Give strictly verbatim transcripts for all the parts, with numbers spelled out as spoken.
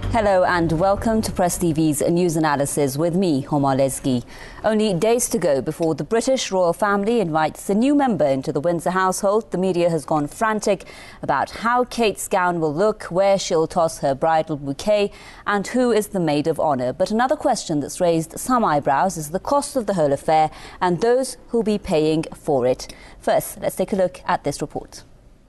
Hello and welcome to Press T V's News Analysis with me, Homa Lesgi. Only days to go before the British royal family invites a new member into the Windsor household. The media has gone frantic about how Kate's gown will look, where she'll toss her bridal bouquet and who is the maid of honour. But another question that's raised some eyebrows is the cost of the whole affair and those who'll be paying for it. First, let's take a look at this report.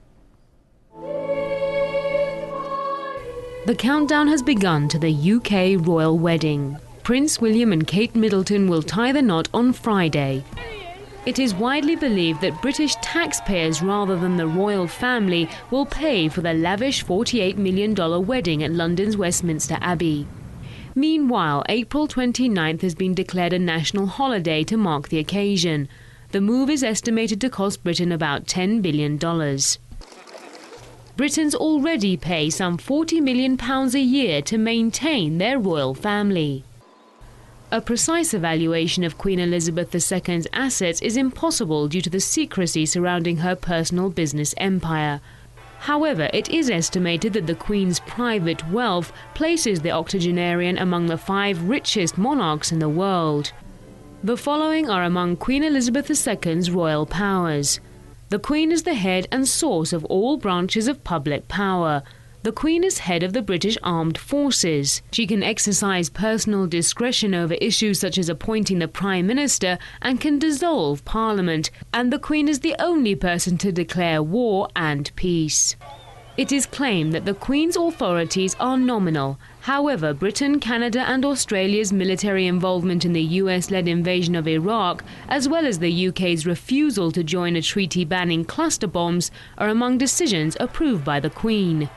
The countdown has begun to the U K royal wedding. Prince William and Kate Middleton will tie the knot on Friday. It is widely believed that British taxpayers rather than the royal family will pay for the lavish forty-eight million dollars wedding at London's Westminster Abbey. Meanwhile, April twenty-ninth has been declared a national holiday to mark the occasion. The move is estimated to cost Britain about ten billion dollars. Britons already pay some forty million pounds a year to maintain their royal family. A precise evaluation of Queen Elizabeth the Second's assets is impossible due to the secrecy surrounding her personal business empire. However, it is estimated that the Queen's private wealth places the octogenarian among the five richest monarchs in the world. The following are among Queen Elizabeth the Second's royal powers. The Queen is the head and source of all branches of public power. The Queen is head of the British Armed Forces. She can exercise personal discretion over issues such as appointing the Prime Minister and can dissolve Parliament. And the Queen is the only person to declare war and peace. It is claimed that the Queen's authorities are nominal. However, Britain, Canada and Australia's military involvement in the U S-led invasion of Iraq, as well as the U K's refusal to join a treaty banning cluster bombs, are among decisions approved by the Queen.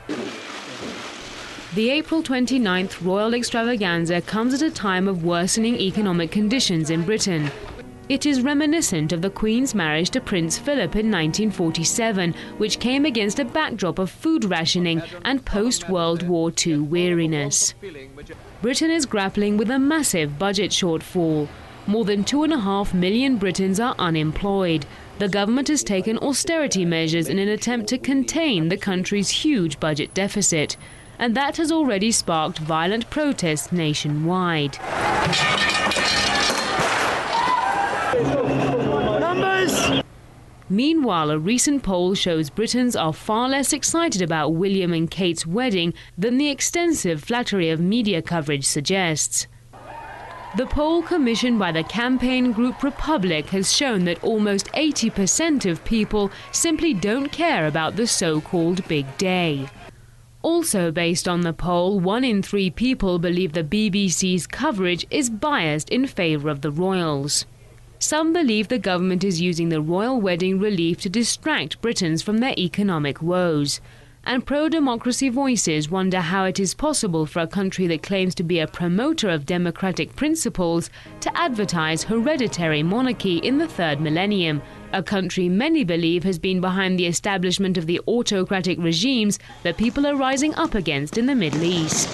The April twenty-ninth royal extravaganza comes at a time of worsening economic conditions in Britain. It is reminiscent of the Queen's marriage to Prince Philip in nineteen forty-seven, which came against a backdrop of food rationing and post-World War Two weariness. Britain is grappling with a massive budget shortfall. More than two and a half million Britons are unemployed. The government has taken austerity measures in an attempt to contain the country's huge budget deficit, and that has already sparked violent protests nationwide. Numbers. Meanwhile, a recent poll shows Britons are far less excited about William and Kate's wedding than the extensive flattery of media coverage suggests. The poll commissioned by the campaign group Republic has shown that almost eighty percent of people simply don't care about the so-called big day. Also based on the poll, one in three people believe the B B C's coverage is biased in favour of the royals. Some believe the government is using the royal wedding relief to distract Britons from their economic woes. And pro-democracy voices wonder how it is possible for a country that claims to be a promoter of democratic principles to advertise hereditary monarchy in the third millennium, a country many believe has been behind the establishment of the autocratic regimes that people are rising up against in the Middle East.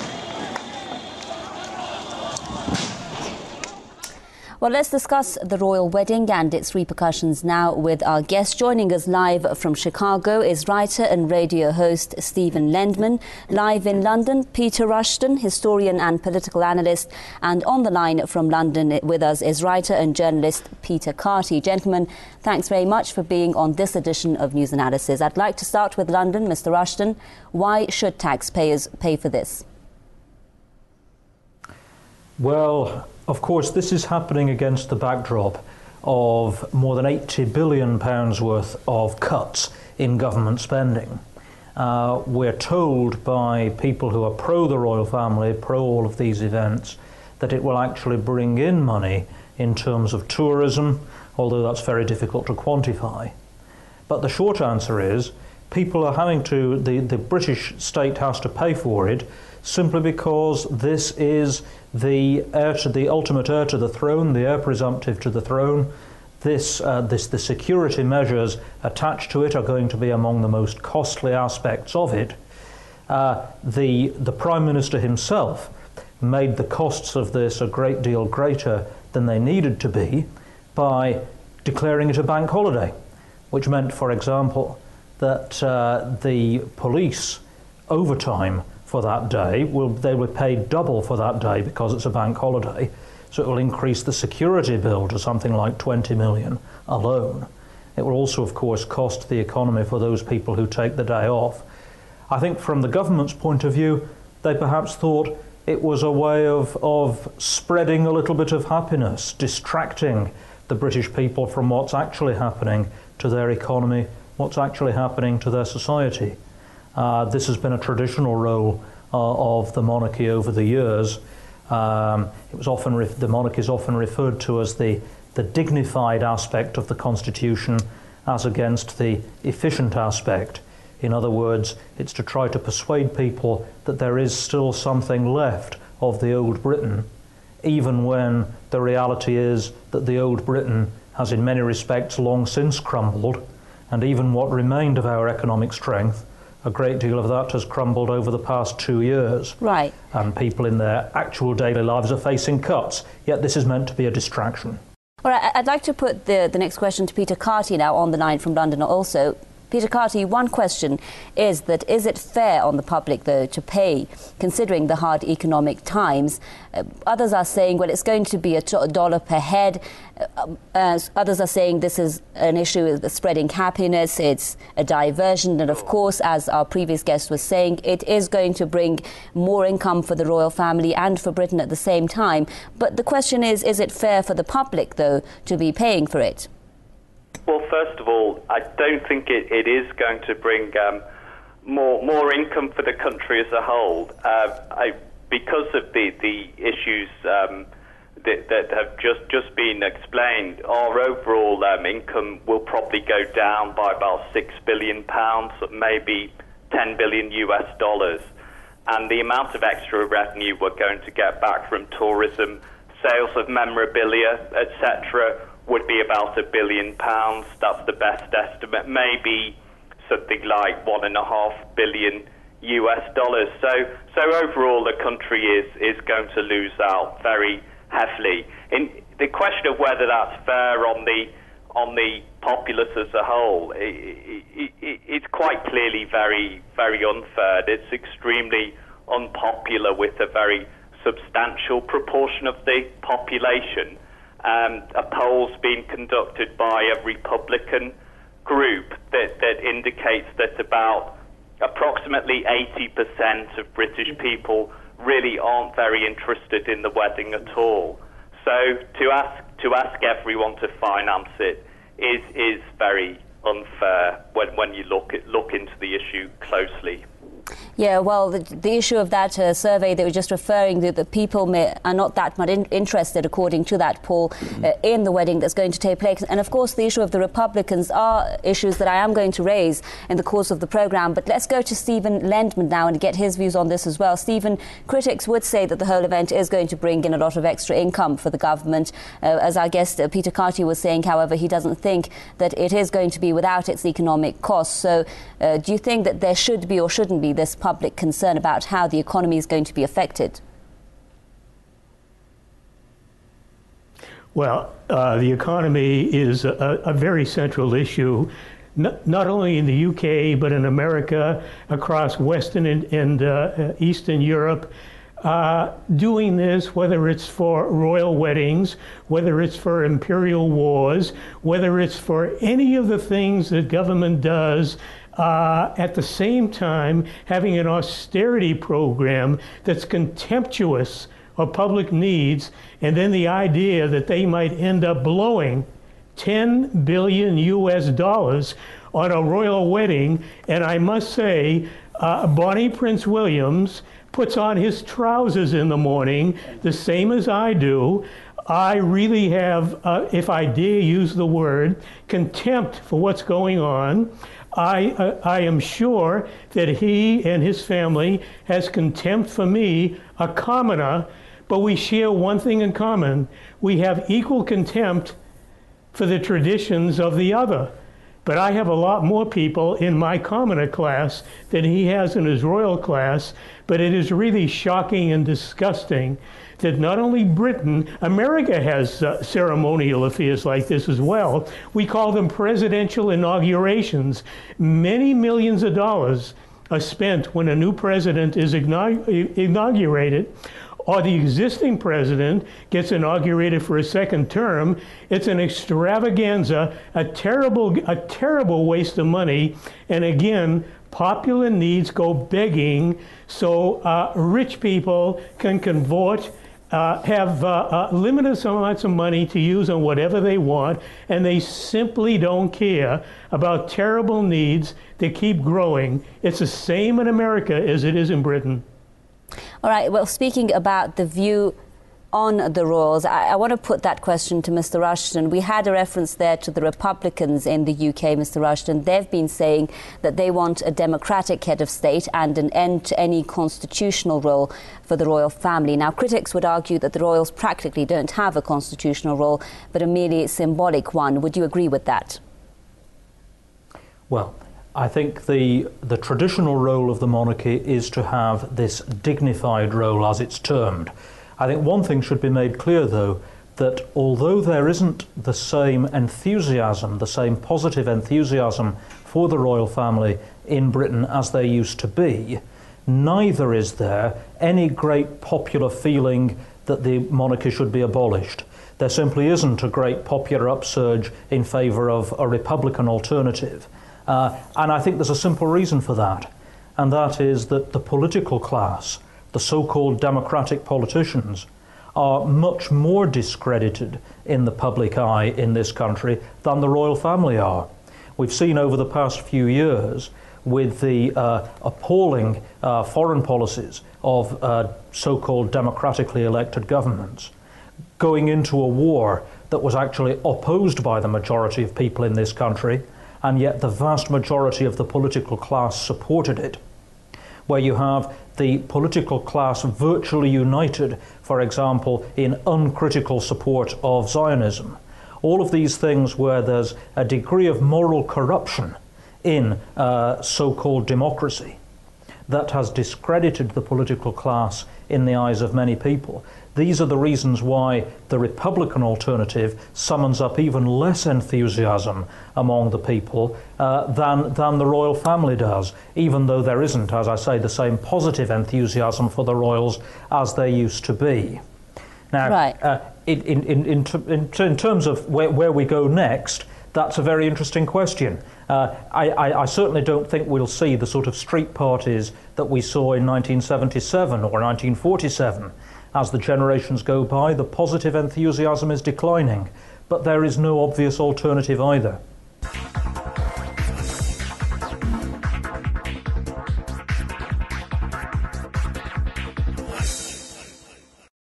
Well, let's discuss the royal wedding and its repercussions now with our guest. Joining us live from Chicago is writer and radio host Stephen Lendman. Live in London, Peter Rushton, historian and political analyst. And on the line from London with us is writer and journalist Peter Carty. Gentlemen, thanks very much for being on this edition of News Analysis. I'd like to start with London. Mister Rushton, why should taxpayers pay for this? Well, of course, this is happening against the backdrop of more than eighty billion pounds worth of cuts in government spending. Uh, we're told by people who are pro the royal family, pro all of these events, that it will actually bring in money in terms of tourism, although that's very difficult to quantify. But the short answer is people are having to, the, the British state has to pay for it simply because this is the heir to the ultimate heir to the throne, the heir presumptive to the throne. This, uh, this, the security measures attached to it are going to be among the most costly aspects of it. Uh, the, the Prime Minister himself made the costs of this a great deal greater than they needed to be by declaring it a bank holiday, which meant, for example, that uh, the police overtime for that day. Will they were paid double for that day because it's a bank holiday. So it will increase the security bill to something like twenty million alone. It will also, of course, cost the economy for those people who take the day off. I think from the government's point of view, they perhaps thought it was a way of, of spreading a little bit of happiness, distracting the British people from what's actually happening to their economy, what's actually happening to their society. Uh, this has been a traditional role uh, of the monarchy over the years. Um, it was often re- the monarchy is often referred to as the, the dignified aspect of the constitution as against the efficient aspect. In other words, it's to try to persuade people that there is still something left of the old Britain, even when the reality is that the old Britain has in many respects long since crumbled, and even what remained of our economic strength, a great deal of that has crumbled over the past two years. Right. And people in their actual daily lives are facing cuts, yet this is meant to be a distraction. All right, I'd like to put the, the next question to Peter Carty now on the line from London also. Peter Carty, one question is that is it fair on the public, though, to pay, considering the hard economic times? Uh, others are saying, well, it's going to be a, a dollar per head. Uh, uh, others are saying this is an issue of spreading happiness, it's a diversion. And, of course, as our previous guest was saying, it is going to bring more income for the royal family and for Britain at the same time. But the question is, is it fair for the public, though, to be paying for it? Well, first of all, I don't think it, it is going to bring um, more more income for the country as a whole. Uh, I, because of the the issues um, that, that have just, just been explained, our overall um, income will probably go down by about six billion pounds, maybe ten billion U S dollars. And the amount of extra revenue we're going to get back from tourism, sales of memorabilia, et cetera, would be about a billion pounds. That's the best estimate. Maybe something like one and a half billion U S dollars. So, so overall, the country is is going to lose out very heavily. In the question of whether that's fair on the on the populace as a whole, it, it, it, it's quite clearly very very unfair. It's extremely unpopular with a very substantial proportion of the population. Um, a poll's been conducted by a Republican group that, that indicates that about approximately eighty percent of British people really aren't very interested in the wedding at all. So to ask to ask everyone to finance it is is very unfair when, when you look at, look into the issue closely. Yeah, well, the, the issue of that uh, survey they were just referring to, the people may, are not that much in, interested, according to that poll, uh, in the wedding that's going to take place. And, of course, the issue of the Republicans are issues that I am going to raise in the course of the programme. But let's go to Stephen Lendman now and get his views on this as well. Stephen, critics would say that the whole event is going to bring in a lot of extra income for the government. Uh, as our guest uh, Peter Carty was saying, however, he doesn't think that it is going to be without its economic costs. So uh, do you think that there should be or shouldn't be this public concern about how the economy is going to be affected? Well, uh, the economy is a, a very central issue, not, not only in the U K, but in America, across Western and, and uh, Eastern Europe. Uh, doing this, whether it's for royal weddings, whether it's for imperial wars, whether it's for any of the things that government does, Uh, at the same time having an austerity program that's contemptuous of public needs, and then the idea that they might end up blowing ten billion U S dollars on a royal wedding. And I must say, uh, Bonnie Prince Williams puts on his trousers in the morning, the same as I do. I really have, uh, if I dare use the word, contempt for what's going on. I, uh, I am sure that he and his family has contempt for me, a commoner, but we share one thing in common. We have equal contempt for the traditions of the other. But I have a lot more people in my commoner class than he has in his royal class, but it is really shocking and disgusting that not only Britain, America has uh, ceremonial affairs like this as well. We call them presidential inaugurations. Many millions of dollars are spent when a new president is inaugurated, or the existing president gets inaugurated for a second term. It's an extravaganza, a terrible, a terrible waste of money. And again, popular needs go begging so uh, rich people can convert, uh, have uh, uh, limited amounts of money to use on whatever they want, and they simply don't care about terrible needs that keep growing. It's the same in America as it is in Britain. All right, well, speaking about the view on the royals, I, I want to put that question to Mister Rushton. We had a reference there to the Republicans in the U K, Mister Rushton. They've been saying that they want a democratic head of state and an end to any constitutional role for the royal family. Now, critics would argue that the royals practically don't have a constitutional role, but a merely symbolic one. Would you agree with that? Well, I think the, the traditional role of the monarchy is to have this dignified role, as it's termed. I think one thing should be made clear, though, that although there isn't the same enthusiasm, the same positive enthusiasm for the royal family in Britain as there used to be, neither is there any great popular feeling that the monarchy should be abolished. There simply isn't a great popular upsurge in favour of a Republican alternative. Uh, and I think there's a simple reason for that, and that is that the political class, the so-called democratic politicians, are much more discredited in the public eye in this country than the royal family are. We've seen over the past few years, with the uh, appalling uh, foreign policies of uh, so-called democratically elected governments, going into a war that was actually opposed by the majority of people in this country, and yet the vast majority of the political class supported it, where you have the political class virtually united, for example, in uncritical support of Zionism. All of these things where there's a degree of moral corruption in uh, so-called democracy that has discredited the political class in the eyes of many people. These are the reasons why the Republican alternative summons up even less enthusiasm among the people uh, than, than the royal family does, even though there isn't, as I say, the same positive enthusiasm for the royals as there used to be. Now, right. uh, in, in, in, in, in, in terms of where, where we go next, that's a very interesting question. Uh, I, I, I certainly don't think we'll see the sort of street parties that we saw in nineteen seventy-seven or nineteen forty-seven. As the generations go by, the positive enthusiasm is declining, but there is no obvious alternative either.